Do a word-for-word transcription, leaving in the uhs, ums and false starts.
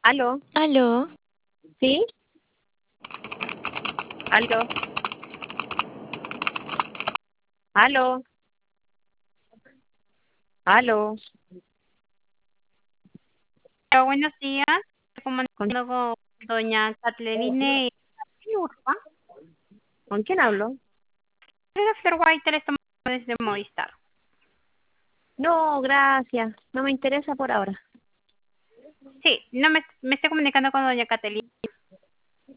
Aló, Aló, ¿sí? Aló, aló, aló. Hola, buenos días. ¿Con, Comunicando con doña Catherine Urba. con quién hablo? Soy Flor White, le estamos desde Movistar. No, gracias. No me interesa por ahora. Sí, no me, me estoy comunicando con doña Catalina.